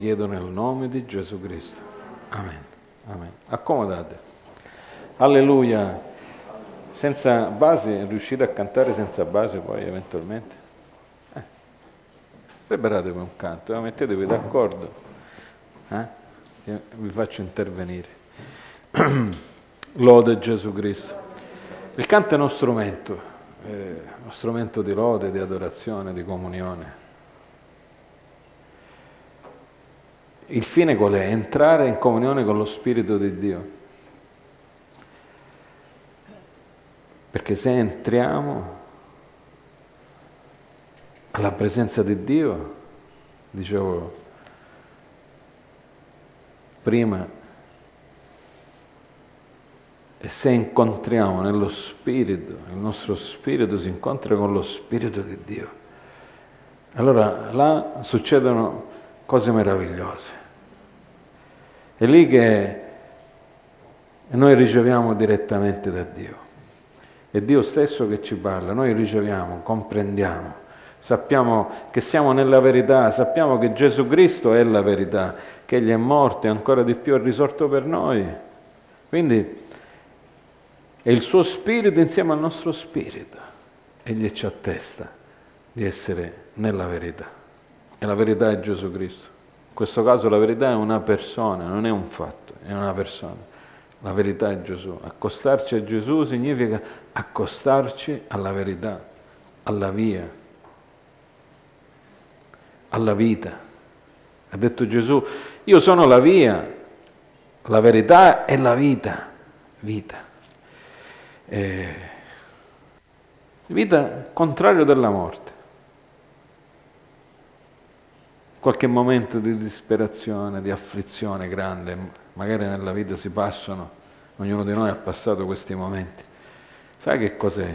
Chiedo nel nome di Gesù Cristo. Amen. Amen. Accomodate. Alleluia. Senza base, riuscite a cantare senza base poi eventualmente? Preparatevi un canto, mettetevi d'accordo. Che vi faccio intervenire. Lode Gesù Cristo. Il canto è uno strumento di lode, di adorazione, di comunione. Il fine qual è? Entrare in comunione con lo Spirito di Dio. Perché se entriamo alla presenza di Dio, dicevo prima, e se incontriamo nello Spirito, il nostro Spirito si incontra con lo Spirito di Dio, allora là succedono cose meravigliose. È lì che noi riceviamo direttamente da Dio. È Dio stesso che ci parla, noi riceviamo, comprendiamo, sappiamo che siamo nella verità, sappiamo che Gesù Cristo è la verità, che Egli è morto e ancora di più è risorto per noi. Quindi è il suo Spirito insieme al nostro Spirito. Egli ci attesta di essere nella verità. E la verità è Gesù Cristo. In questo caso la verità è una persona, non è un fatto, è una persona. La verità è Gesù. Accostarci a Gesù significa accostarci alla verità, alla via, alla vita. Ha detto Gesù, io sono la via, la verità e la vita. Vita. Vita contrario della morte. Qualche momento di disperazione, di afflizione grande, magari nella vita si passano, ognuno di noi ha passato questi momenti. Sai che cos'è?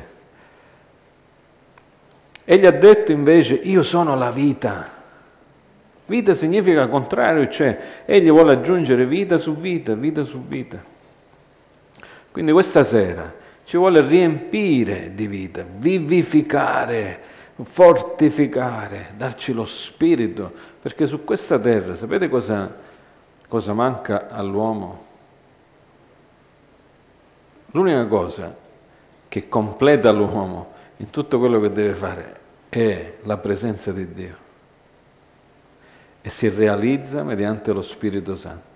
Egli ha detto invece, io sono la vita. Vita significa contrario, cioè egli vuole aggiungere vita su vita, vita su vita. Quindi questa sera ci vuole riempire di vita, vivificare, fortificare, darci lo spirito, perché su questa terra, sapete cosa manca all'uomo? L'unica cosa che completa l'uomo in tutto quello che deve fare è la presenza di Dio e si realizza mediante lo Spirito Santo.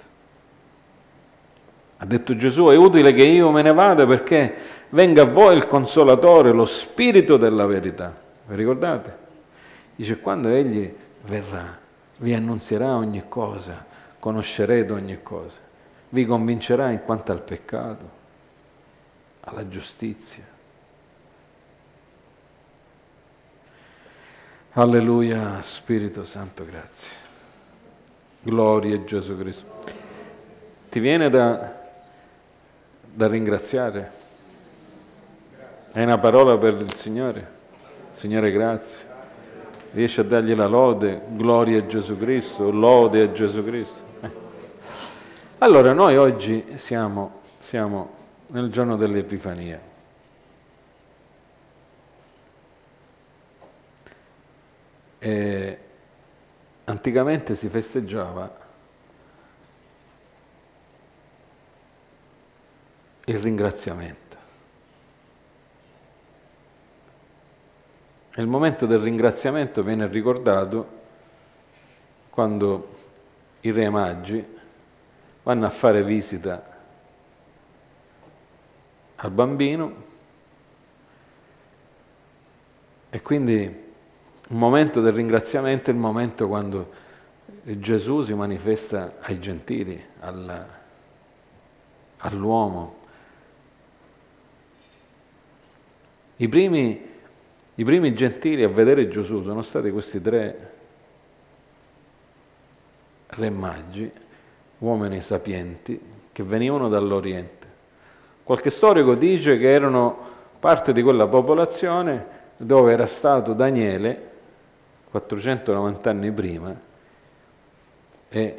Ha detto Gesù, è utile che io me ne vada perché venga a voi il Consolatore, lo Spirito della verità. Vi ricordate? Dice, quando Egli verrà, vi annunzierà ogni cosa, conoscerete ogni cosa, vi convincerà in quanto al peccato, alla giustizia. Alleluia, Spirito Santo, grazie. Gloria a Gesù Cristo. Ti viene da ringraziare? Hai una parola per il Signore? Signore, grazie. Riesci a dargli la lode? Gloria a Gesù Cristo, lode a Gesù Cristo. Allora, noi oggi siamo nel giorno dell'Epifania. E anticamente si festeggiava il ringraziamento. E il momento del ringraziamento viene ricordato quando i re magi vanno a fare visita al bambino e quindi il momento del ringraziamento è il momento quando Gesù si manifesta ai gentili, all'uomo. I primi gentili a vedere Gesù sono stati questi 3 re magi, uomini sapienti, che venivano dall'Oriente. Qualche storico dice che erano parte di quella popolazione dove era stato Daniele 490 anni prima, e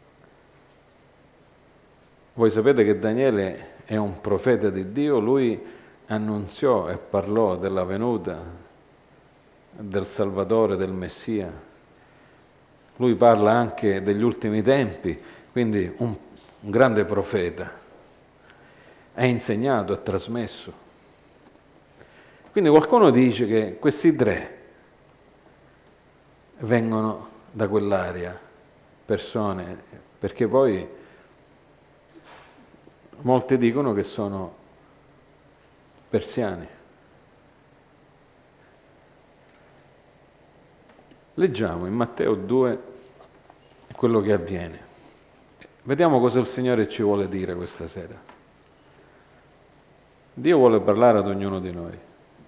voi sapete che Daniele è un profeta di Dio, lui annunziò e parlò della venuta del Salvatore, del Messia, lui parla anche degli ultimi tempi, quindi un grande profeta, ha insegnato, ha trasmesso. Quindi qualcuno dice che questi tre vengono da quell'area, persone, perché poi molti dicono che sono persiani. Leggiamo in Matteo 2 quello che avviene. Vediamo cosa il Signore ci vuole dire questa sera. Dio vuole parlare ad ognuno di noi,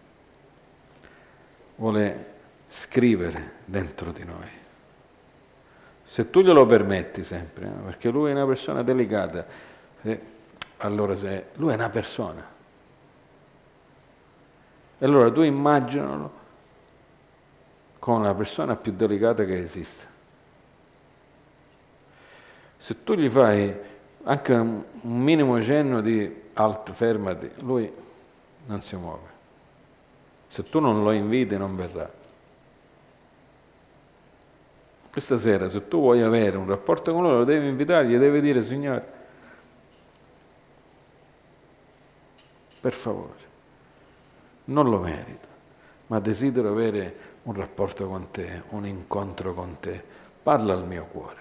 vuole scrivere dentro di noi. Se tu glielo permetti sempre, perché lui è una persona delicata, allora se lui è una persona, e allora tu immaginalo come la persona più delicata che esiste. Se tu gli fai anche un minimo cenno di alt, fermati, lui non si muove. Se tu non lo inviti non verrà. Questa sera, se tu vuoi avere un rapporto con lui, lo devi invitare, gli devi dire: Signore, per favore, non lo merito, ma desidero avere un rapporto con te, un incontro con te. Parla al mio cuore.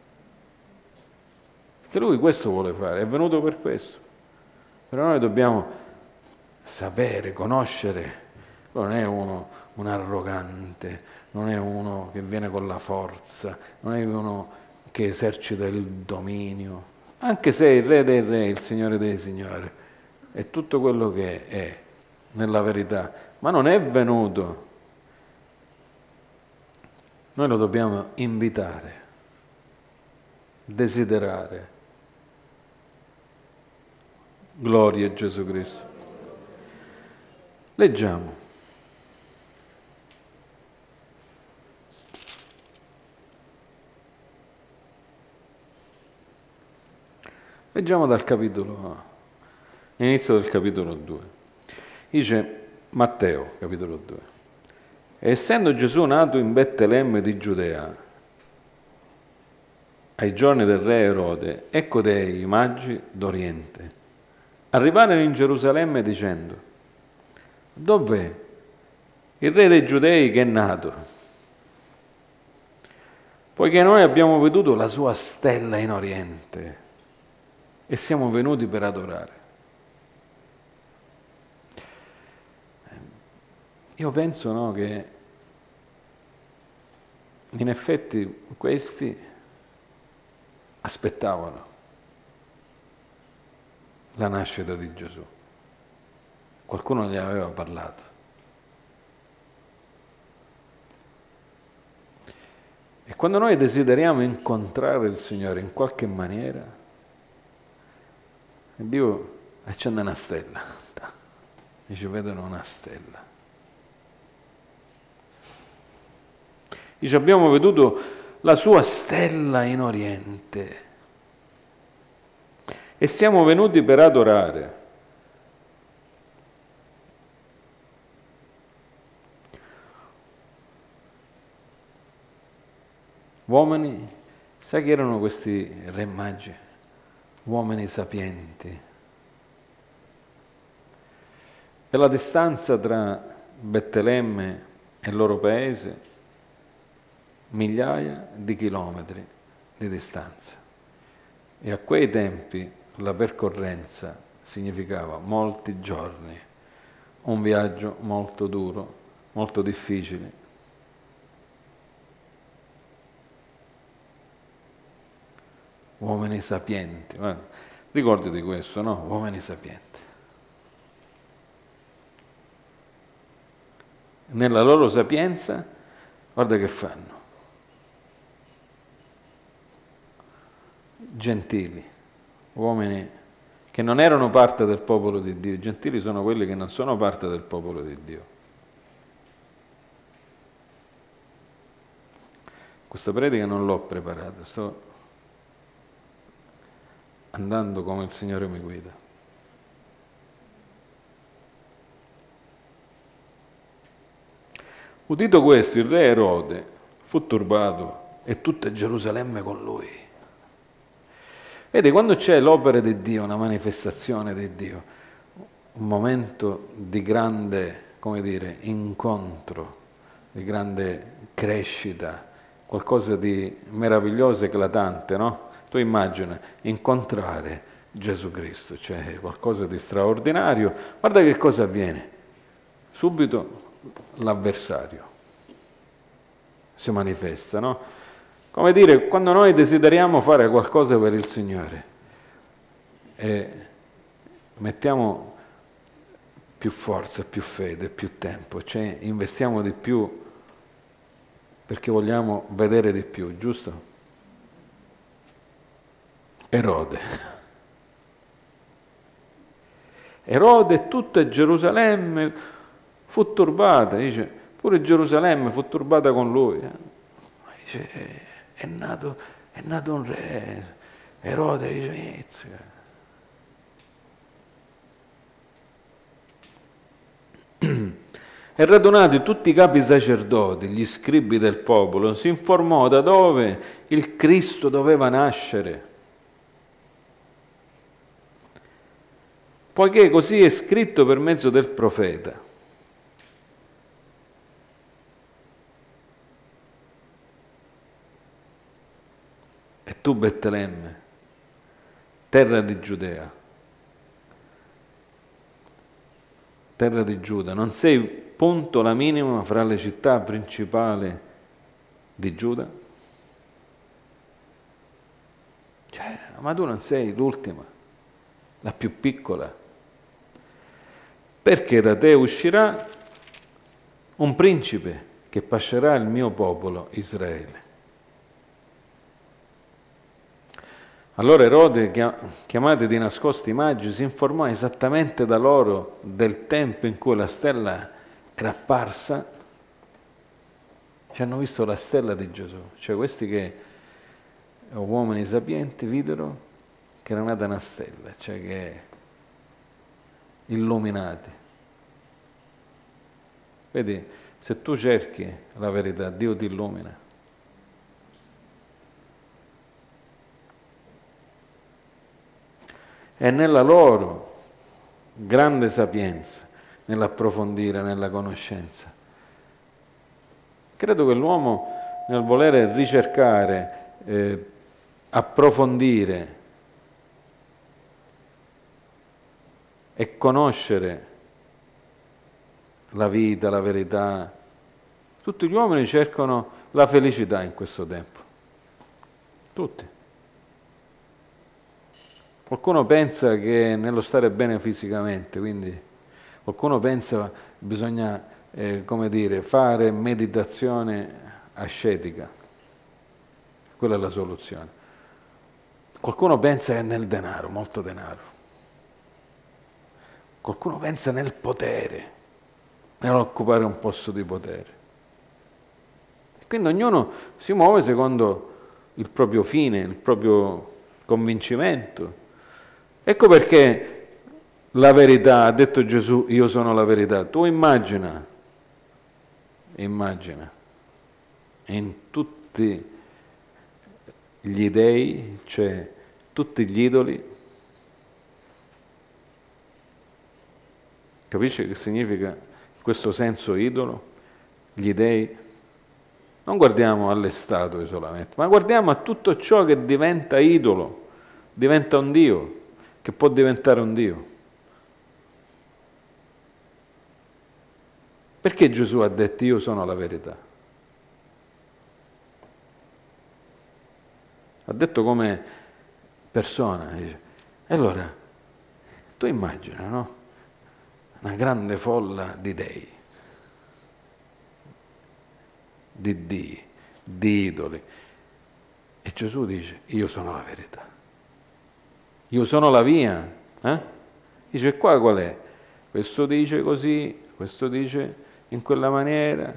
Perché lui questo vuole fare, è venuto per questo. Però noi dobbiamo sapere, conoscere. Non è un arrogante, non è uno che viene con la forza, non è uno che esercita il dominio, anche se è il Re dei Re, il Signore dei Signori, è tutto quello che è nella verità, ma non è venuto. Noi lo dobbiamo invitare, desiderare. Gloria a Gesù Cristo. Leggiamo. Leggiamo dal capitolo, inizio del capitolo 2. Dice Matteo, capitolo 2. Essendo Gesù nato in Betlemme di Giudea, ai giorni del re Erode, ecco dei magi d'Oriente arrivarono in Gerusalemme dicendo: dov'è il re dei Giudei che è nato? Poiché noi abbiamo veduto la sua stella in Oriente e siamo venuti per adorare. Io penso, no, che in effetti questi aspettavano la nascita di Gesù. Qualcuno gli aveva parlato. E quando noi desideriamo incontrare il Signore in qualche maniera, Dio accende una stella, e ci vedono una stella. Dice: abbiamo veduto la sua stella in Oriente e siamo venuti per adorare. Uomini, sai chi erano questi re magi? Uomini sapienti. E la distanza tra Betlemme e il loro paese, migliaia di chilometri di distanza. E a quei tempi la percorrenza significava molti giorni, un viaggio molto duro, molto difficile. Uomini sapienti, guarda, ricordati questo, no? Uomini sapienti. Nella loro sapienza, guarda che fanno. Gentili, uomini che non erano parte del popolo di Dio. Gentili sono quelli che non sono parte del popolo di Dio. Questa predica non l'ho preparata, sto andando come il Signore mi guida. Udito questo, il re Erode fu turbato e tutta Gerusalemme con lui. Vedi, quando c'è l'opera di Dio, una manifestazione di Dio, un momento di grande, come dire, incontro, di grande crescita, qualcosa di meraviglioso, eclatante, no? Tu immagina incontrare Gesù Cristo, cioè qualcosa di straordinario. Guarda che cosa avviene. Subito l'avversario si manifesta, no? Come dire, quando noi desideriamo fare qualcosa per il Signore e mettiamo più forza, più fede, più tempo, cioè investiamo di più perché vogliamo vedere di più, giusto? Erode e tutta Gerusalemme fu turbata, dice, pure Gerusalemme fu turbata con lui. Dice, è nato un re, Erode dice, inizia. E radunati tutti i capi sacerdoti, gli scribi del popolo, si informò da dove il Cristo doveva nascere. Poiché così è scritto per mezzo del profeta. E tu, Betlemme, terra di Giudea, terra di Giuda, non sei punto la minima fra le città principali di Giuda? Cioè, ma tu non sei l'ultima, la più piccola. Perché da te uscirà un principe che pascerà il mio popolo Israele. Allora Erode, chiamati di nascosto i magi, si informò esattamente da loro del tempo in cui la stella era apparsa. Ci hanno visto la stella di Gesù, cioè questi che uomini sapienti videro che era nata una stella, cioè che illuminati. Vedi, se tu cerchi la verità, Dio ti illumina. E nella loro grande sapienza, nell'approfondire, nella conoscenza. Credo che l'uomo nel volere ricercare, approfondire e conoscere la vita, la verità, tutti gli uomini cercano la felicità in questo tempo. Tutti. Qualcuno pensa che nello stare bene fisicamente, quindi qualcuno pensa che bisogna, come dire, fare meditazione ascetica. Quella è la soluzione. Qualcuno pensa che è nel denaro, molto denaro. Qualcuno pensa nel potere, nell'occupare un posto di potere. E quindi ognuno si muove secondo il proprio fine, il proprio convincimento. Ecco perché la verità, ha detto Gesù, io sono la verità. Tu immagina, in tutti gli dei, cioè tutti gli idoli, capisci che significa in questo senso idolo? Gli dei? Non guardiamo alle statue solamente, ma guardiamo a tutto ciò che diventa idolo, diventa un Dio, che può diventare un Dio. Perché Gesù ha detto io sono la verità? Ha detto come persona. Dice. E allora, tu immagina, no? Una grande folla di dei, di Dii, di idoli. E Gesù dice, io sono la verità. Io sono la via. Dice, qua qual è? Questo dice così, questo dice in quella maniera,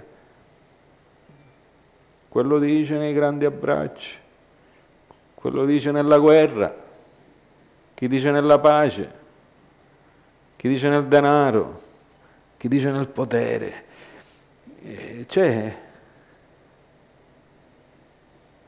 quello dice nei grandi abbracci, quello dice nella guerra, chi dice nella pace, chi dice nel denaro, chi dice nel potere. Cioè,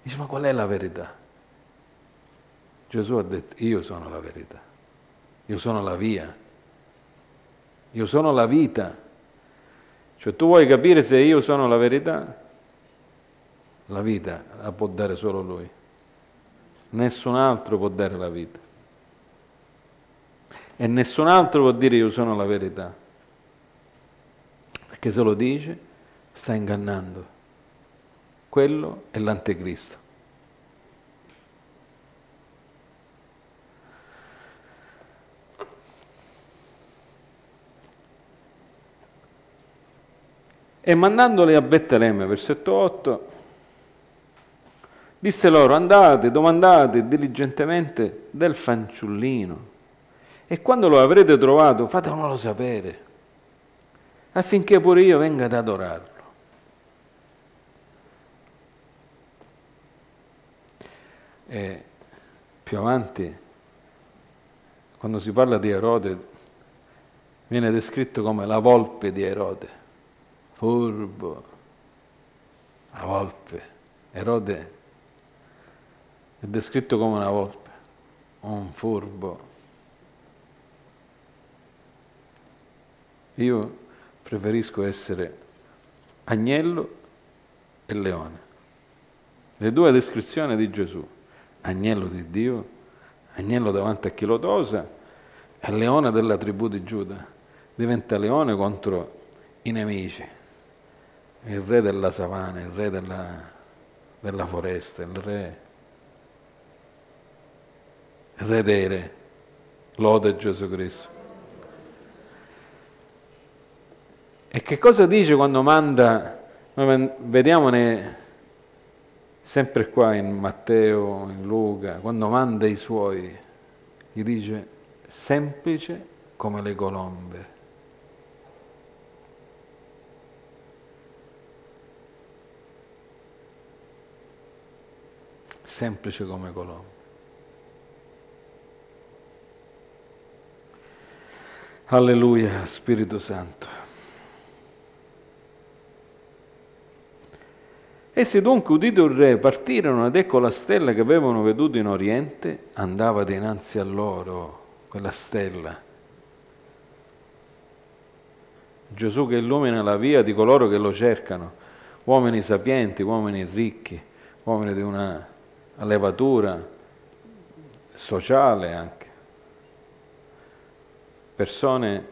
Dice, ma qual è la verità? Gesù ha detto, io sono la verità, io sono la via, io sono la vita. Cioè tu vuoi capire se io sono la verità? La vita la può dare solo Lui. Nessun altro può dare la vita. E nessun altro può dire io sono la verità. Perché se lo dice, sta ingannando. Quello è l'anticristo. E mandandoli a Betlemme, versetto 8, disse loro, andate, domandate diligentemente del fanciullino e quando lo avrete trovato fatemelo sapere, affinché pure io venga ad adorarlo. E più avanti, quando si parla di Erode, viene descritto come la volpe di Erode, furbo, la volpe. Erode è descritto come una volpe, un furbo. Io preferisco essere agnello e leone. Le due descrizioni di Gesù, agnello di Dio, agnello davanti a chi lo tosa, e leone della tribù di Giuda. Diventa leone contro i nemici, il re della savana, il re della foresta, il re dei re. Lode Gesù Cristo. E che cosa dice quando manda? Noi vediamo sempre qua in Matteo, in Luca, quando manda i suoi, gli dice semplice come le colombe. Semplice come colombe. Alleluia, Spirito Santo. Essi dunque, udito il re, partirono ed ecco la stella che avevano veduto in oriente andava dinanzi a loro, quella stella. Gesù che illumina la via di coloro che lo cercano, uomini sapienti, uomini ricchi, uomini di una levatura sociale anche, persone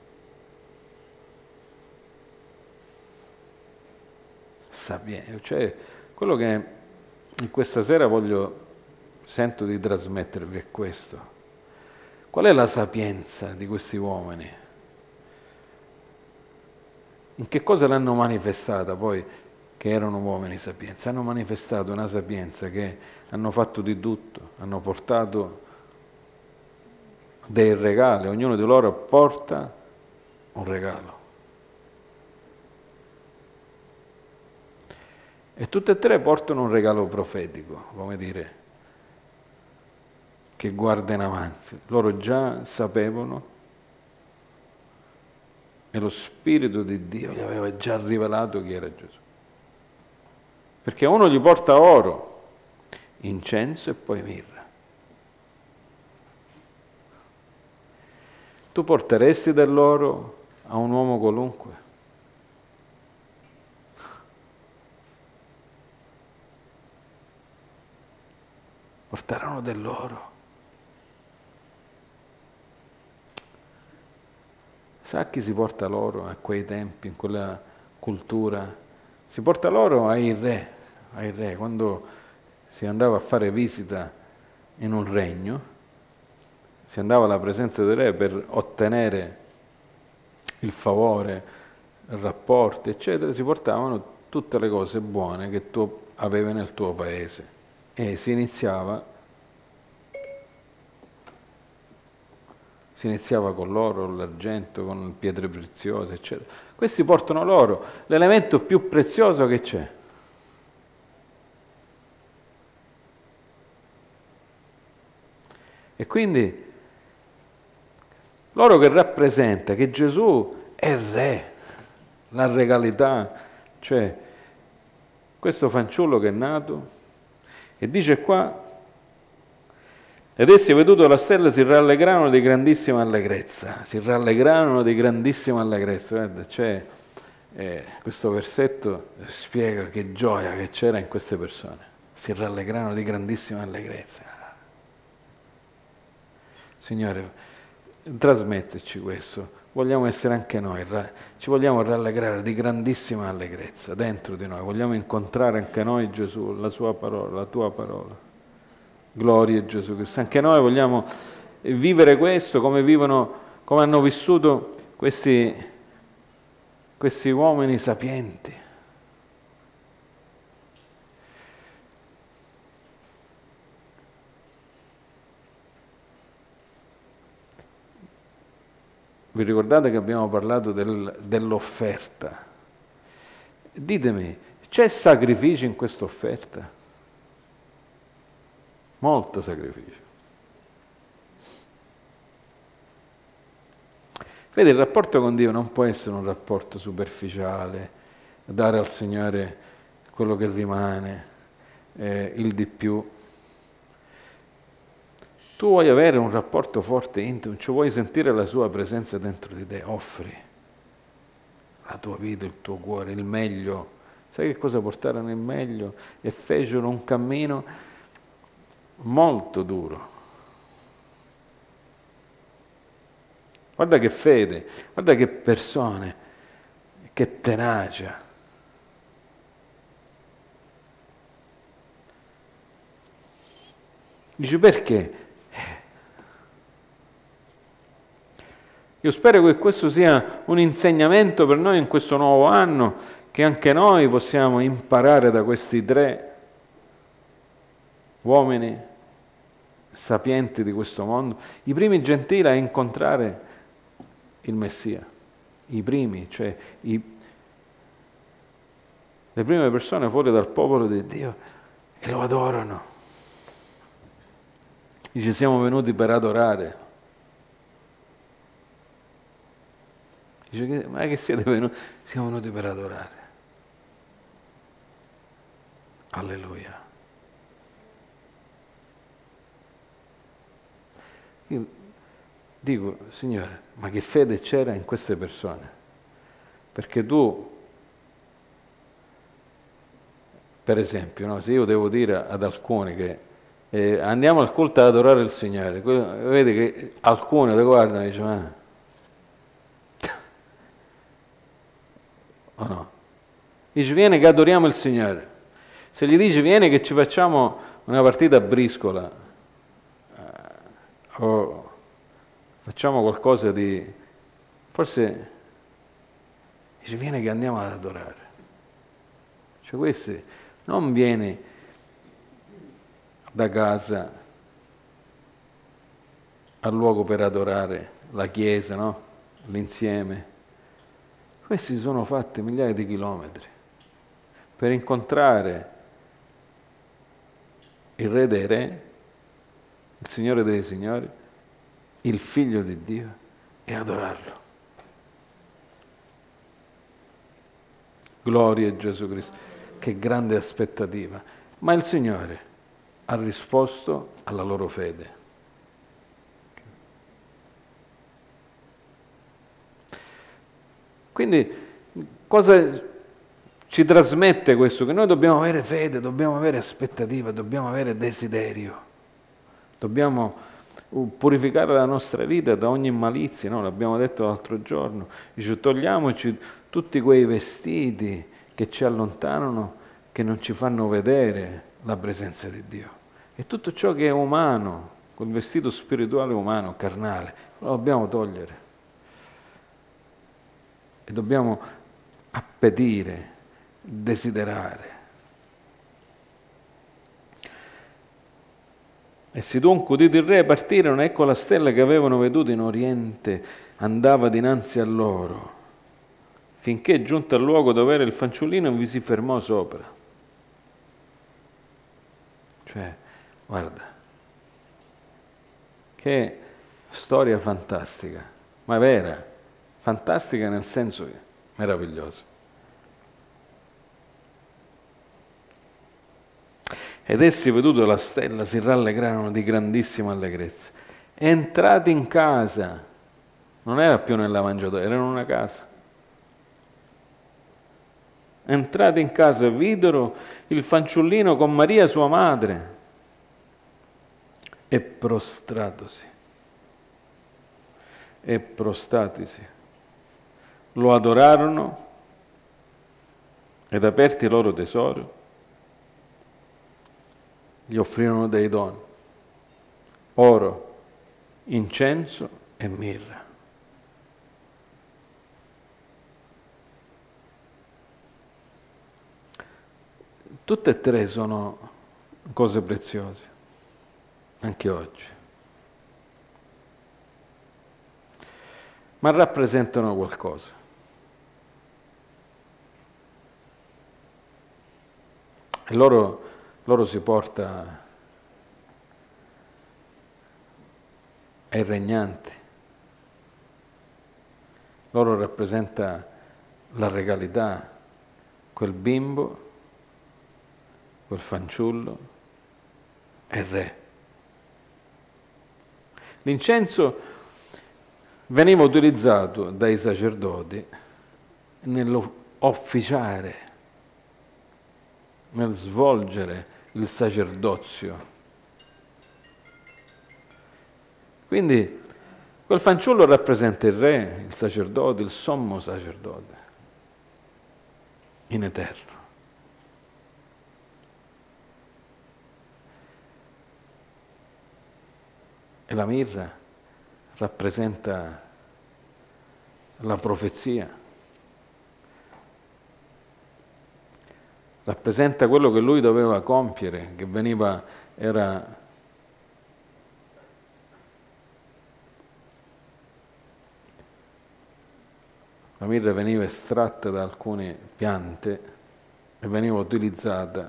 sapienti. Cioè, quello che in questa sera sento di trasmettervi è questo. Qual è la sapienza di questi uomini? In che cosa l'hanno manifestata poi che erano uomini sapienza? Hanno manifestato una sapienza che hanno fatto di tutto, hanno portato dei regali, ognuno di loro porta un regalo. E tutte e tre portano un regalo profetico, come dire, che guarda in avanti. Loro già sapevano e lo Spirito di Dio gli aveva già rivelato chi era Gesù. Perché uno gli porta oro, incenso e poi mirra. Tu porteresti dell'oro a un uomo qualunque? Portarono dell'oro. Sa chi si porta l'oro a quei tempi, in quella cultura? Si porta l'oro ai re. Quando si andava a fare visita in un regno, si andava alla presenza del re per ottenere il favore, rapporti, eccetera, si portavano tutte le cose buone che tu avevi nel tuo paese e si iniziava con l'oro, con l'argento, con pietre preziose, eccetera. Questi portano l'oro, l'elemento più prezioso che c'è. E quindi l'oro che rappresenta che Gesù è il re, la regalità, cioè questo fanciullo che è nato, E dice qua, ed essi, veduto la stella, si rallegrarono di grandissima allegrezza. Si rallegrarono di grandissima allegrezza. Guarda, questo versetto spiega che gioia che c'era in queste persone. Si rallegrarono di grandissima allegrezza. Signore, trasmetterci questo. Vogliamo essere anche noi, ci vogliamo rallegrare di grandissima allegrezza dentro di noi. Vogliamo incontrare anche noi Gesù, la sua parola, la tua parola. Gloria a Gesù Cristo. Anche noi vogliamo vivere questo come hanno vissuto questi uomini sapienti. Vi ricordate che abbiamo parlato dell'offerta? Ditemi, c'è sacrificio in questa offerta? Molto sacrificio. Vedi, il rapporto con Dio non può essere un rapporto superficiale, dare al Signore quello che rimane, il di più. Tu vuoi avere un rapporto forte, intimo, cioè vuoi sentire la sua presenza dentro di te, offri la tua vita, il tuo cuore, il meglio. Sai che cosa portarono il meglio? E fecero un cammino molto duro. Guarda che fede, guarda che persone, che tenacia. Dici perché? Io spero che questo sia un insegnamento per noi in questo nuovo anno, che anche noi possiamo imparare da questi 3 uomini sapienti di questo mondo, i primi gentili a incontrare il Messia, i primi, cioè le prime persone fuori dal popolo di Dio e lo adorano. Dice, siamo venuti per adorare. Dice, ma che siete venuti? Siamo venuti per adorare. Alleluia. Io dico, Signore, ma che fede c'era in queste persone? Perché tu, per esempio, no, se io devo dire ad alcuni che andiamo al culto ad adorare il Signore, vedi che alcuni ti guardano e dicono, o no? Dice, vieni che adoriamo il Signore. Se gli dici, vieni che ci facciamo una partita a briscola, o facciamo qualcosa di... Forse dice, vieni che andiamo ad adorare. Cioè questi non vieni da casa al luogo per adorare, la chiesa, no? L'insieme. Questi sono fatti migliaia di chilometri per incontrare il Re dei Re, il Signore dei Signori, il Figlio di Dio e adorarlo. Gloria a Gesù Cristo. Che grande aspettativa. Ma il Signore ha risposto alla loro fede. Quindi cosa ci trasmette questo? Che noi dobbiamo avere fede, dobbiamo avere aspettativa, dobbiamo avere desiderio, dobbiamo purificare la nostra vita da ogni malizia, no? L'abbiamo detto l'altro giorno, dice, togliamoci tutti quei vestiti che ci allontanano, che non ci fanno vedere la presenza di Dio. E tutto ciò che è umano, quel vestito spirituale umano, carnale, lo dobbiamo togliere. E dobbiamo appetire, desiderare. Essi dunque, udito il re, partirono, ecco la stella che avevano veduto in oriente andava dinanzi a loro, finché giunto al luogo dove era il fanciullino vi si fermò sopra. Cioè, guarda, che storia fantastica, ma vera. Fantastica nel senso che meravigliosa. Ed essi, veduto la stella, si rallegrarono di grandissima allegrezza. Entrati in casa, non era più nella mangiatoia, era in una casa. Entrati in casa, videro il fanciullino con Maria sua madre e prostatisi, lo adorarono ed aperti i loro tesori, gli offrirono dei doni, oro, incenso e mirra. Tutte e tre sono cose preziose, anche oggi, ma rappresentano qualcosa. E loro si porta ai regnanti, loro rappresenta la regalità, quel bimbo, quel fanciullo è re. L'incenso veniva utilizzato dai sacerdoti nell'officiare, nel svolgere il sacerdozio. Quindi quel fanciullo rappresenta il re, il sacerdote, il sommo sacerdote, in eterno. E la mirra rappresenta la profezia, rappresenta quello che lui doveva compiere, che era la mirra veniva estratta da alcune piante e veniva utilizzata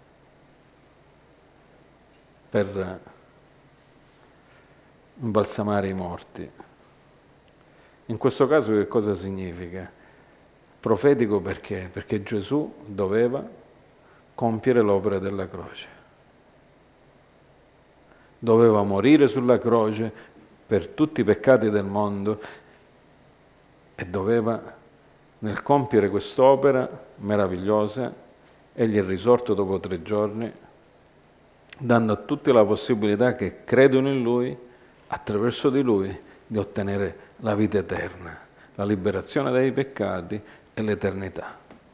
per imbalsamare i morti. In questo caso che cosa significa? Profetico perché? Perché Gesù doveva compiere l'opera della croce. Doveva morire sulla croce per tutti i peccati del mondo e doveva, nel compiere quest'opera meravigliosa, egli è risorto dopo 3 giorni, dando a tutti la possibilità che credono in Lui, attraverso di Lui, di ottenere la vita eterna, la liberazione dai peccati e l'eternità.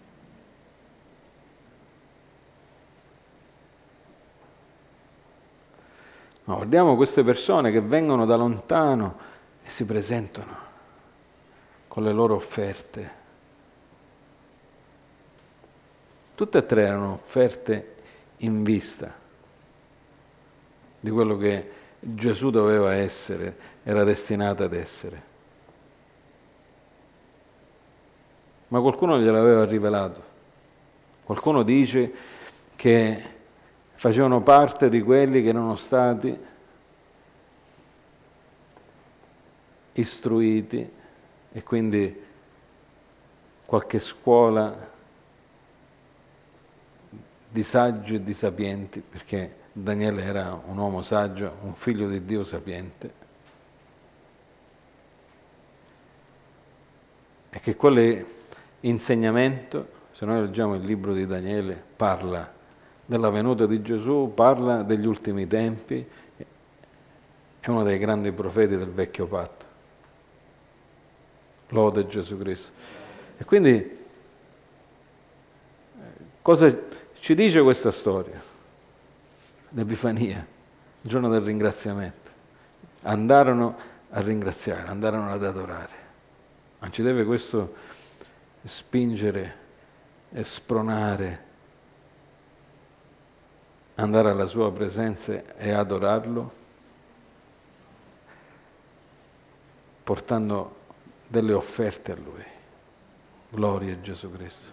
Ma guardiamo queste persone che vengono da lontano e si presentano con le loro offerte. Tutte e tre erano offerte in vista di quello che Gesù doveva essere, era destinato ad essere. Ma qualcuno gliel'aveva rivelato. Qualcuno dice che facevano parte di quelli che erano stati istruiti e quindi qualche scuola di saggi e di sapienti, perché Daniele era un uomo saggio, un figlio di Dio sapiente, e che quell'insegnamento, se noi leggiamo il libro di Daniele, parla della venuta di Gesù, parla degli ultimi tempi, è uno dei grandi profeti del vecchio patto. Lode Gesù Cristo. E quindi cosa ci dice questa storia? L'Epifania, il giorno del ringraziamento. Andarono a ringraziare, andarono ad adorare. Non ci deve questo spingere e spronare, andare alla sua presenza e adorarlo, portando delle offerte a Lui. Gloria a Gesù Cristo.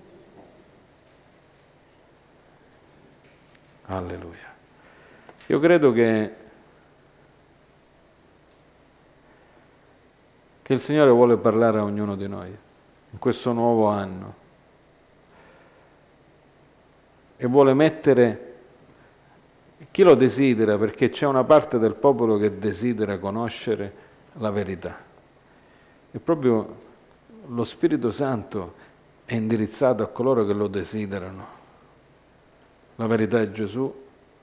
Alleluia. Io credo che il Signore vuole parlare a ognuno di noi in questo nuovo anno e vuole mettere Chi lo desidera? Perché c'è una parte del popolo che desidera conoscere la verità. E proprio lo Spirito Santo è indirizzato a coloro che lo desiderano. La verità è Gesù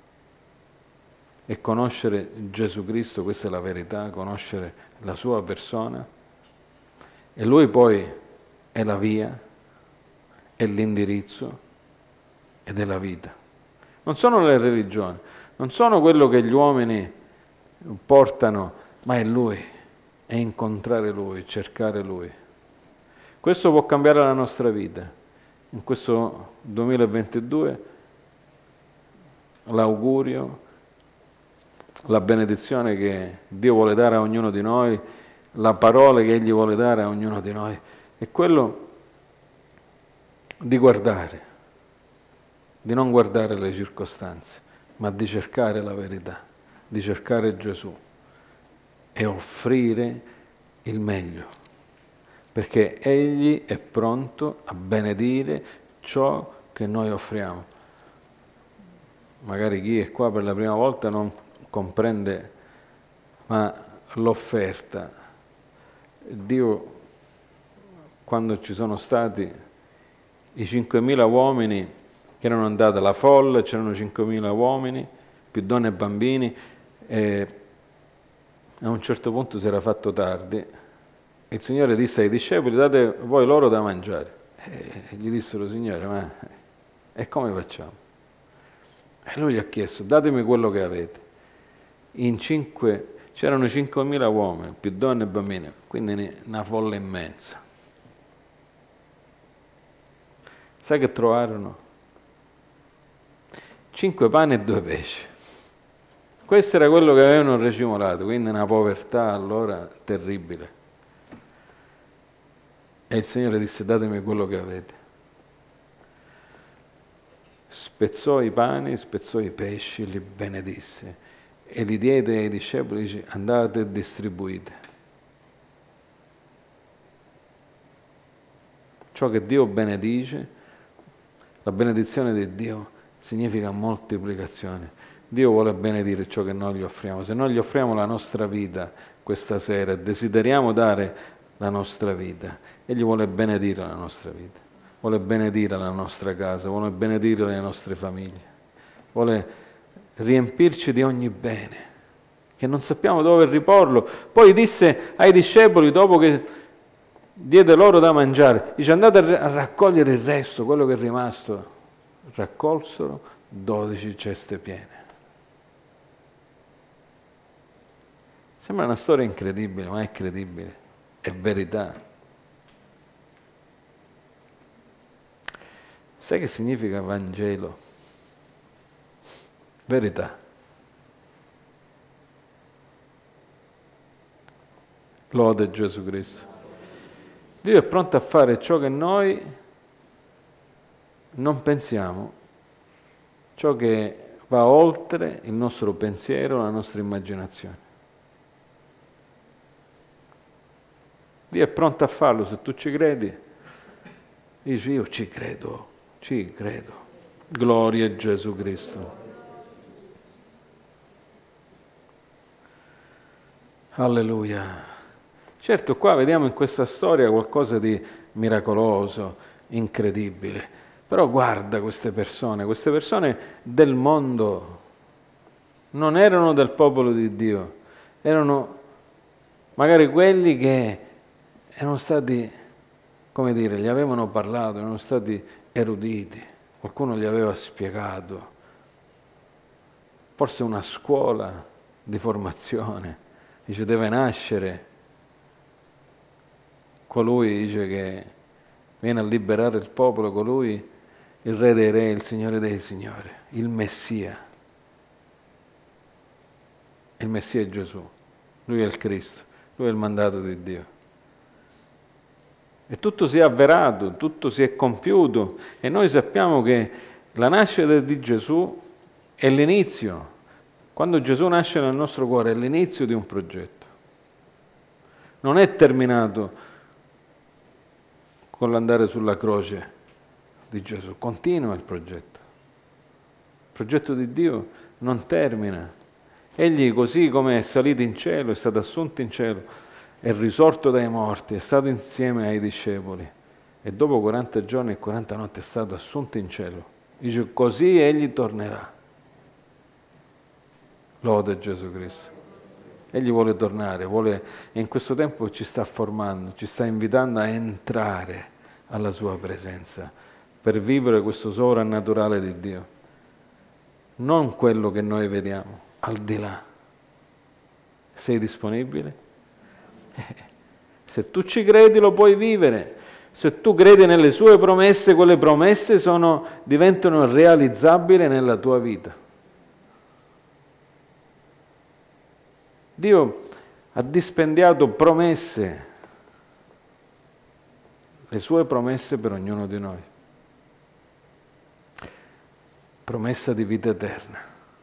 e conoscere Gesù Cristo, questa è la verità, conoscere la sua persona. E Lui poi è la via, è l'indirizzo ed è la vita. Non sono le religioni, non sono quello che gli uomini portano, ma è Lui, è incontrare Lui, cercare Lui. Questo può cambiare la nostra vita. In questo 2022 l'augurio, la benedizione che Dio vuole dare a ognuno di noi, la parola che Egli vuole dare a ognuno di noi, è quello di guardare, di non guardare le circostanze, ma di cercare la verità, di cercare Gesù e offrire il meglio, perché Egli è pronto a benedire ciò che noi offriamo. Magari chi è qua per la prima volta non comprende, ma l'offerta. Dio, quando ci sono stati i 5.000 uomini che erano andati alla folla, c'erano 5.000 uomini, più donne e bambini, e a un certo punto si era fatto tardi. Il Signore disse ai discepoli: date voi loro da mangiare. E gli dissero: Signore, ma e come facciamo? E lui gli ha chiesto: datemi quello che avete. C'erano 5.000 uomini, più donne e bambini, quindi una folla immensa. Sai che trovarono? 5 pani e 2 pesci. Questo era quello che avevano racimolato, quindi una povertà allora terribile. E il Signore disse: datemi quello che avete. Spezzò i pani, spezzò i pesci, li benedisse e li diede ai discepoli, dice: andate e distribuite. Ciò che Dio benedice, la benedizione di Dio significa moltiplicazione. Dio vuole benedire ciò che noi gli offriamo. Se noi gli offriamo la nostra vita questa sera e desideriamo dare la nostra vita, Egli vuole benedire la nostra vita, vuole benedire la nostra casa, vuole benedire le nostre famiglie, vuole riempirci di ogni bene, che non sappiamo dove riporlo. Poi disse ai discepoli, dopo che diede loro da mangiare, dice: andate a raccogliere il resto, quello che è rimasto. Raccolsero 12 ceste piene. Sembra una storia incredibile, ma è credibile, è verità. Sai che significa Vangelo? Verità. Lode Gesù Cristo. Dio è pronto a fare ciò che noi non pensiamo, ciò che va oltre il nostro pensiero, la nostra immaginazione. Dio è pronto a farlo, se tu ci credi, dici: io ci credo, ci credo. Gloria a Gesù Cristo. Alleluia. Certo, qua vediamo in questa storia qualcosa di miracoloso, incredibile, però guarda queste persone del mondo, non erano del popolo di Dio, erano magari quelli che erano stati, come dire, gli avevano parlato, erano stati eruditi, qualcuno gli aveva spiegato, forse una scuola di formazione, dice: deve nascere colui, dice, che viene a liberare il popolo, colui, il Re dei Re, il Signore dei Signori, il Messia. Il Messia è Gesù, Lui è il Cristo, Lui è il mandato di Dio. E tutto si è avverato, tutto si è compiuto e noi sappiamo che la nascita di Gesù è l'inizio. Quando Gesù nasce nel nostro cuore è l'inizio di un progetto. Non è terminato con l'andare sulla croce di Gesù, continua il progetto. Il progetto di Dio non termina. Egli, così come è salito in cielo, è stato assunto in cielo, è risorto dai morti, è stato insieme ai discepoli e dopo 40 giorni e 40 notti è stato assunto in cielo. Dice, così egli tornerà. Lode Gesù Cristo. Egli vuole tornare, e in questo tempo ci sta formando, ci sta invitando a entrare alla sua presenza per vivere questo sovrannaturale di Dio. Non quello che noi vediamo, al di là. Sei disponibile? Se tu ci credi lo puoi vivere. Se tu credi nelle sue promesse, quelle promesse diventano realizzabili nella tua vita. Dio ha dispendiato promesse, le sue promesse per ognuno di noi. Promessa di vita eterna.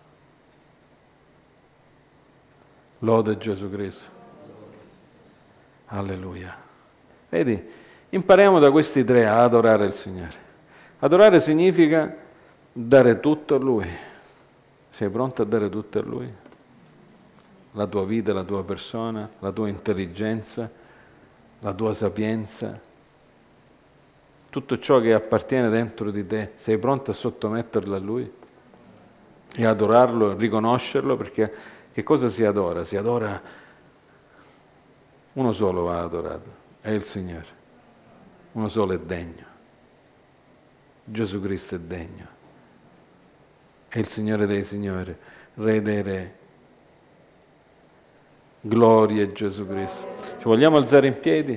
Lode Gesù Cristo. Alleluia. Vedi, impariamo da questi tre a adorare il Signore. Adorare significa dare tutto a Lui. Sei pronto a dare tutto a Lui? La tua vita, la tua persona, la tua intelligenza, la tua sapienza, tutto ciò che appartiene dentro di te, sei pronto a sottometterlo a Lui e adorarlo, riconoscerlo, perché che cosa si adora? Si adora, uno solo va adorato, è il Signore, uno solo è degno, Gesù Cristo è degno, è il Signore dei Signori, Re dei Re. Gloria a Gesù Cristo. Ci vogliamo alzare in piedi?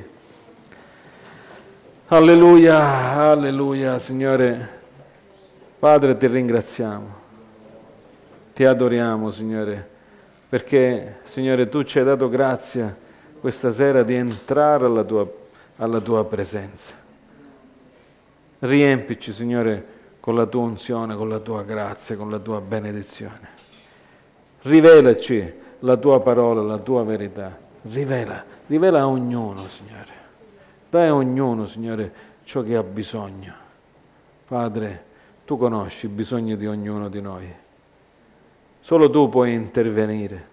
Alleluia, alleluia, Signore. Padre, ti ringraziamo. Ti adoriamo, Signore, perché, Signore, tu ci hai dato grazia questa sera di entrare alla tua presenza. Riempici, Signore, con la tua unzione, con la tua grazia, con la tua benedizione. Rivelaci la tua parola, la tua verità. Rivela a ognuno, Signore. Dai a ognuno, Signore, ciò che ha bisogno. Padre, tu conosci i bisogni di ognuno di noi. Solo tu puoi intervenire.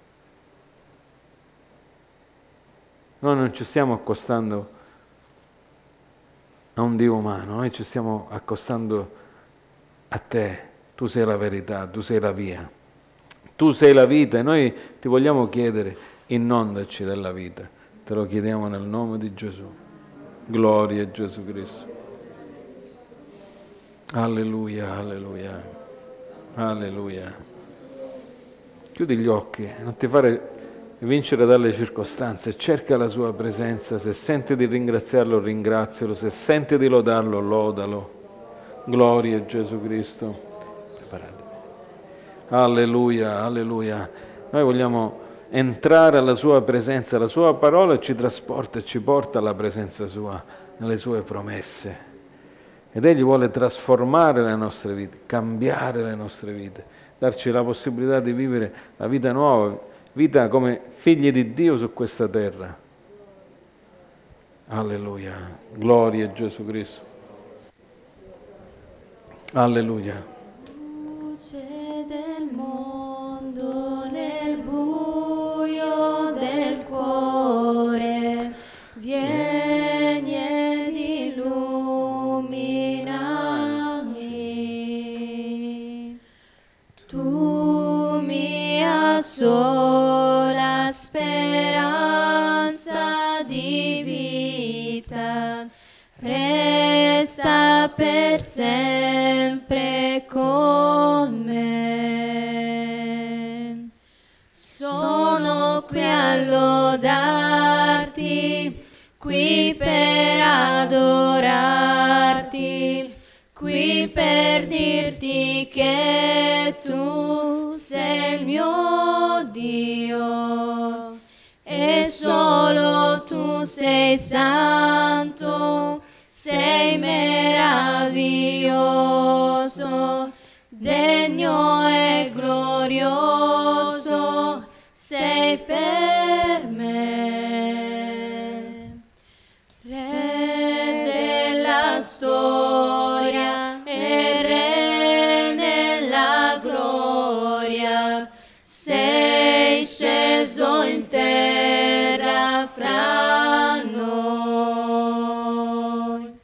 Noi non ci stiamo accostando a un Dio umano, noi ci stiamo accostando a te. Tu sei la verità, tu sei la via. Tu sei la vita e noi ti vogliamo chiedere, inondaci della vita. Te lo chiediamo nel nome di Gesù. Gloria a Gesù Cristo. Alleluia, alleluia, alleluia. Chiudi gli occhi, non ti fare vincere dalle circostanze, cerca la sua presenza, se senti di ringraziarlo, ringrazialo, se senti di lodarlo, lodalo. Gloria a Gesù Cristo. Preparatevi. Alleluia, alleluia. Noi vogliamo entrare alla sua presenza, la sua parola ci trasporta e ci porta alla presenza sua, nelle sue promesse. Ed Egli vuole trasformare le nostre vite, cambiare le nostre vite, darci la possibilità di vivere la vita nuova, vita come figli di Dio su questa terra. Alleluia. Gloria a Gesù Cristo. Alleluia. Luce del mondo nel buio del cuore, vieni ed illuminami. Tu mia sola speranza di vita, resta per sempre con me. Sono qui a lodarti, qui per adorarti, qui per dirti che tu sei il mio Dio e solo tu sei santo, sei meraviglioso, degno e glorioso sei per me. Re della storia e Re nella gloria, sei sceso in terra fra noi.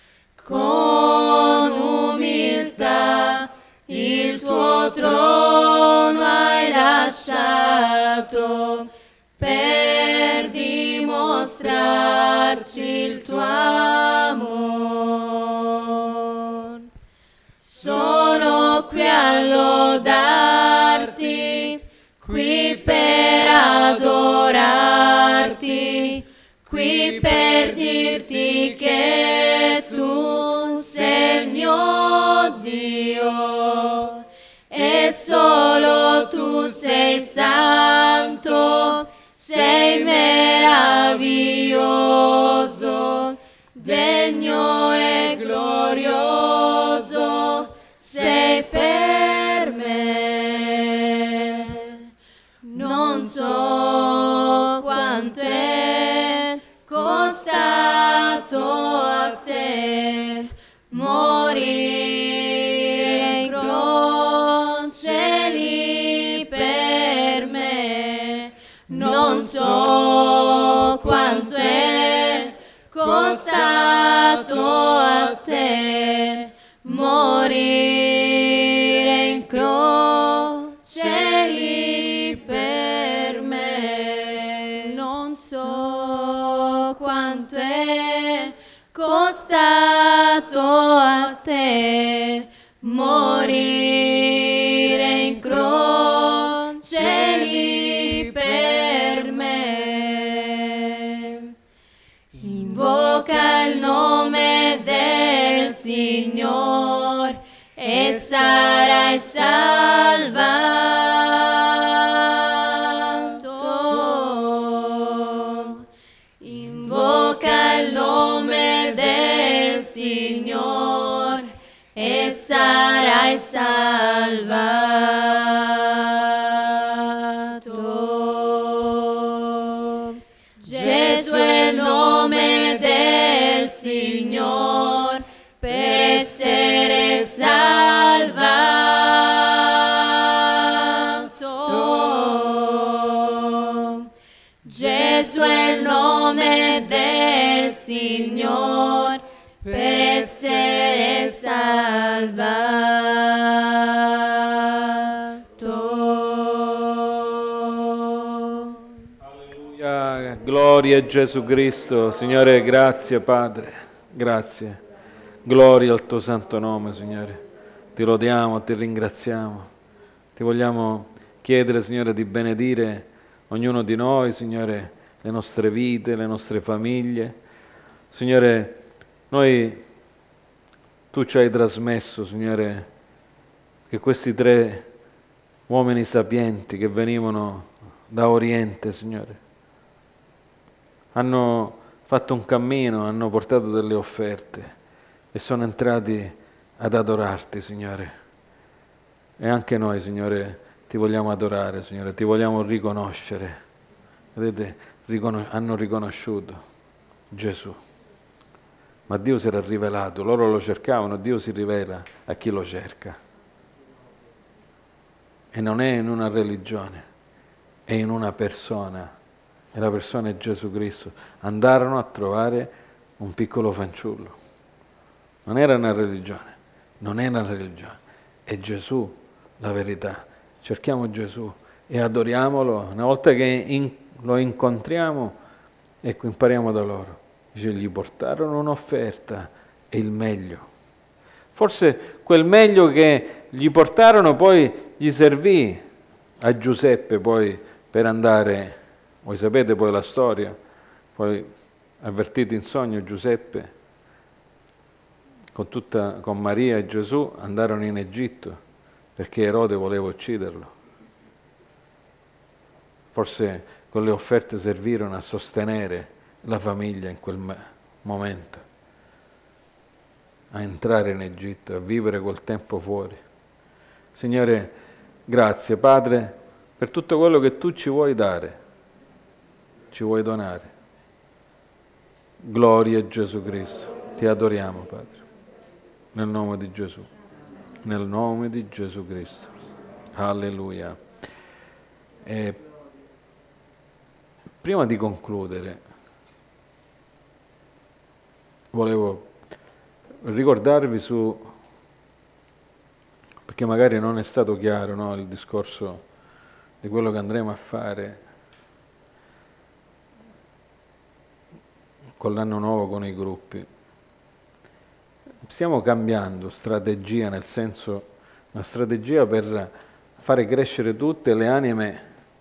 Con umiltà il tuo trono hai lasciato per dimostrarci il tuo amor. Sono qui a lodarti, qui per adorarti, qui per dirti che tu sei il mio Dio e solo tu sei santo, sei meraviglioso, degno e glorioso sei per me. Non so quanto è costato a te morire in croce lì per me. Non so quanto è costato a te morire in croce lì per me. Non so quanto è costato a te morire in croce lì per me. Invoca il nome del Signore e sarai salvato. Invoca il nome del Signore e sarai salvato. Gesù è il nome del Signore per essere salvato. Gesù è il nome del Signore per essere salvato. Alleluia, gloria a Gesù Cristo. Signore, grazie Padre, grazie. Gloria al tuo santo nome, Signore. Ti lodiamo, ti ringraziamo. Ti vogliamo chiedere, Signore, di benedire ognuno di noi, Signore, le nostre vite, le nostre famiglie. Signore, tu ci hai trasmesso, Signore, che questi 3 uomini sapienti che venivano da Oriente, Signore, hanno fatto un cammino, hanno portato delle offerte e sono entrati ad adorarti, Signore. E anche noi, Signore, ti vogliamo adorare, Signore, ti vogliamo riconoscere. Vedete, hanno riconosciuto Gesù. Ma Dio si era rivelato, loro lo cercavano, Dio si rivela a chi lo cerca. E non è in una religione, è in una persona, e la persona è Gesù Cristo. Andarono a trovare un piccolo fanciullo. Non era una religione, non è una religione, è Gesù la verità. Cerchiamo Gesù e adoriamolo. Una volta che lo incontriamo, ecco, impariamo da loro. Dice, gli portarono un'offerta e il meglio. Forse quel meglio che gli portarono poi gli servì a Giuseppe poi per andare, voi sapete poi la storia, poi avvertito in sogno Giuseppe con Maria e Gesù andarono in Egitto perché Erode voleva ucciderlo. Forse quelle offerte servirono a sostenere la famiglia in quel momento, a entrare in Egitto, a vivere quel tempo fuori. Signore, grazie Padre per tutto quello che tu ci vuoi dare, ci vuoi donare. Gloria a Gesù Cristo, ti adoriamo Padre, nel nome di Gesù, nel nome di Gesù Cristo. Alleluia. Prima di concludere, volevo ricordarvi perché magari non è stato chiaro, no, il discorso di quello che andremo a fare con l'anno nuovo, con i gruppi. Stiamo cambiando strategia, nel senso, una strategia per fare crescere tutte le anime,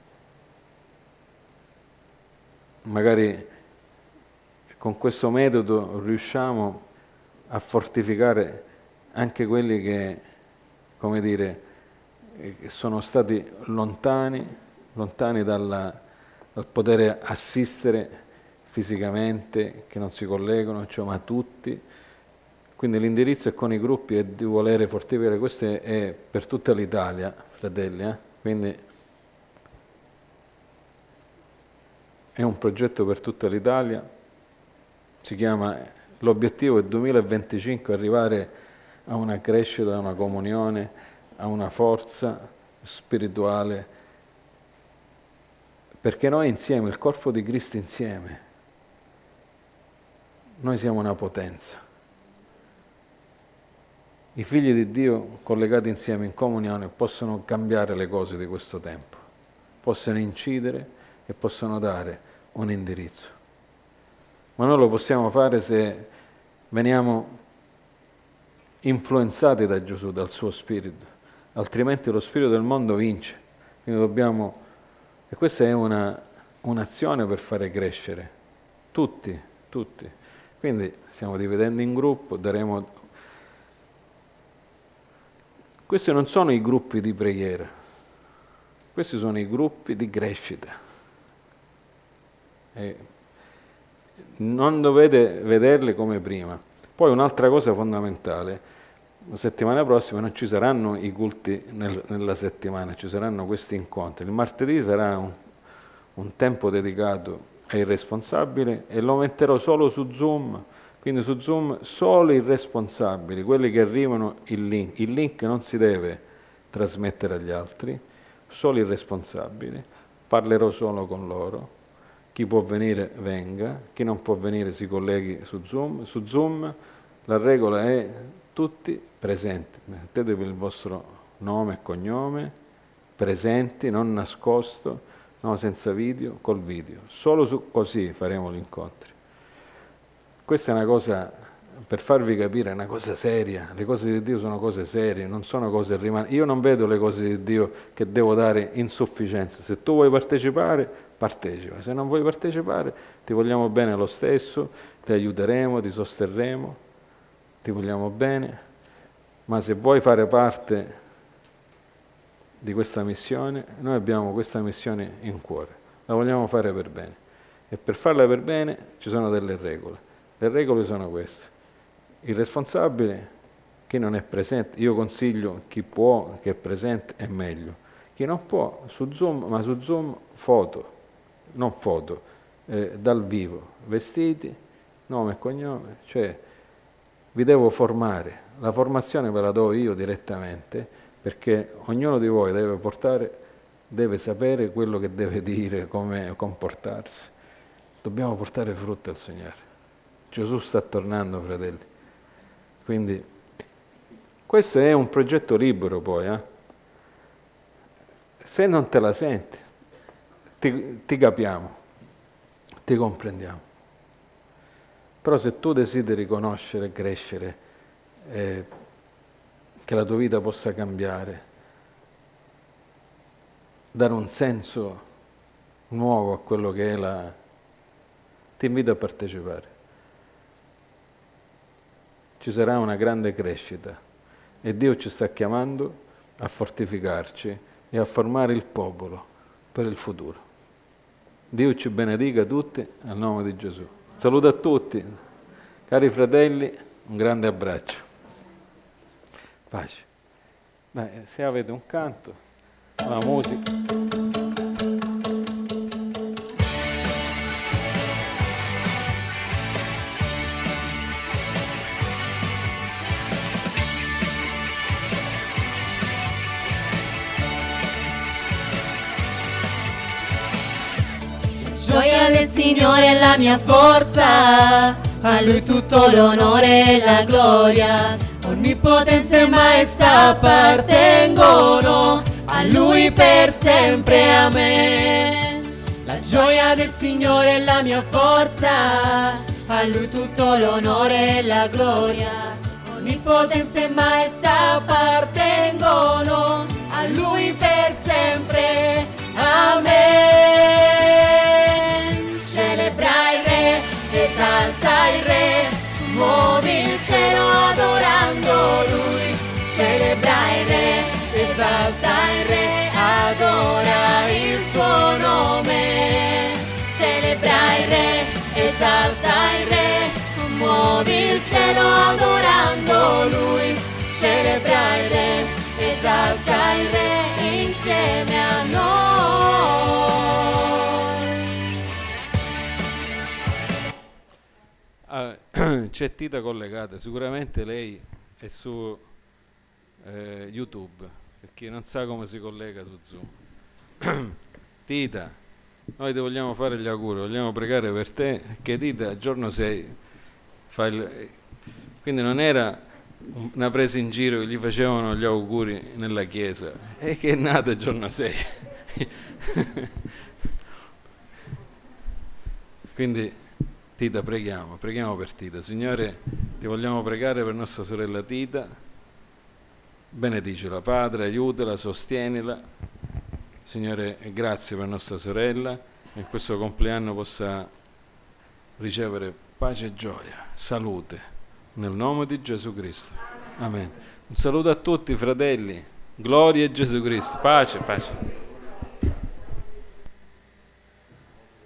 magari con questo metodo riusciamo a fortificare anche quelli che, come dire, che sono stati lontani dal poter assistere fisicamente, che non si collegano, cioè, ma tutti. Quindi l'indirizzo è con i gruppi e di volere fortificare, questo è per tutta l'Italia, fratelli, quindi è un progetto per tutta l'Italia, l'obiettivo è 2025, arrivare a una crescita, a una comunione, a una forza spirituale, perché noi insieme, il corpo di Cristo insieme, noi siamo una potenza. I figli di Dio collegati insieme in comunione possono cambiare le cose di questo tempo, possono incidere e possono dare un indirizzo. Ma noi lo possiamo fare se veniamo influenzati da Gesù, dal suo Spirito, altrimenti lo spirito del mondo vince. Quindi e questa è un'azione per fare crescere tutti. Quindi stiamo dividendo in gruppo, questi non sono i gruppi di preghiera, questi sono i gruppi di crescita. E non dovete vederli come prima. Poi un'altra cosa fondamentale, la settimana prossima non ci saranno i culti nella settimana, ci saranno questi incontri. Il martedì sarà un tempo dedicato ai responsabili e lo metterò solo su Zoom. Quindi su Zoom solo i responsabili, quelli che arrivano il link non si deve trasmettere agli altri, solo i responsabili, parlerò solo con loro, chi può venire venga, chi non può venire si colleghi su Zoom la regola è tutti presenti, mettetevi il vostro nome e cognome, presenti, non nascosto, no, senza video, col video, solo così faremo gli incontri. Questa è una cosa, per farvi capire, è una cosa seria. Le cose di Dio sono cose serie, non sono cose rimanenti. Io non vedo le cose di Dio che devo dare insufficienza. Se tu vuoi partecipare, partecipa. Se non vuoi partecipare, ti vogliamo bene lo stesso, ti aiuteremo, ti sosterremo, ti vogliamo bene. Ma se vuoi fare parte di questa missione, noi abbiamo questa missione in cuore. La vogliamo fare per bene. E per farla per bene ci sono delle regole. Le regole sono queste. Il responsabile, chi non è presente, io consiglio chi può, che è presente, è meglio. Chi non può, su Zoom, ma su Zoom non foto, dal vivo, vestiti, nome e cognome, cioè vi devo formare. La formazione ve la do io direttamente, perché ognuno di voi deve sapere quello che deve dire, come comportarsi. Dobbiamo portare frutto al Signore. Gesù sta tornando, fratelli. Quindi questo è un progetto libero poi. Se non te la senti, ti capiamo, ti comprendiamo. Però se tu desideri conoscere, crescere, che la tua vita possa cambiare, dare un senso nuovo a quello che è ti invito a partecipare. Ci sarà una grande crescita e Dio ci sta chiamando a fortificarci e a formare il popolo per il futuro. Dio ci benedica tutti nel nome di Gesù. Saluto a tutti, cari fratelli, un grande abbraccio. Pace. Se avete un canto, una musica. gioia del Signore è la mia forza, a Lui tutto l'onore e la gloria, onnipotenza e maestà appartengono a Lui per sempre, amen. La gioia del Signore è la mia forza, a Lui tutto l'onore e la gloria, onnipotenza e maestà appartengono a Lui per sempre, amen. Celebra il Re, esalta il Re, muovi il cielo adorando Lui. Celebra il Re, esalta il Re, adora il suo nome. Celebra il Re, esalta il Re, muovi il cielo adorando Lui. Celebra il Re, esalta il Re insieme a noi. C'è Tita collegata, sicuramente lei è su YouTube, per chi non sa come si collega su Zoom. Tita, noi ti vogliamo fare gli auguri, vogliamo pregare per te, che Tita giorno 6 fa quindi non era una presa in giro che gli facevano gli auguri nella chiesa, è che è nata il giorno 6. Quindi Tita, preghiamo per Tita. Signore, ti vogliamo pregare per nostra sorella Tita, benedicela Padre, aiutala, sostienila. Signore, grazie per nostra sorella, che in questo compleanno possa ricevere pace e gioia, salute, nel nome di Gesù Cristo. Amen. Un saluto a tutti, fratelli. Gloria a Gesù Cristo. Pace, pace.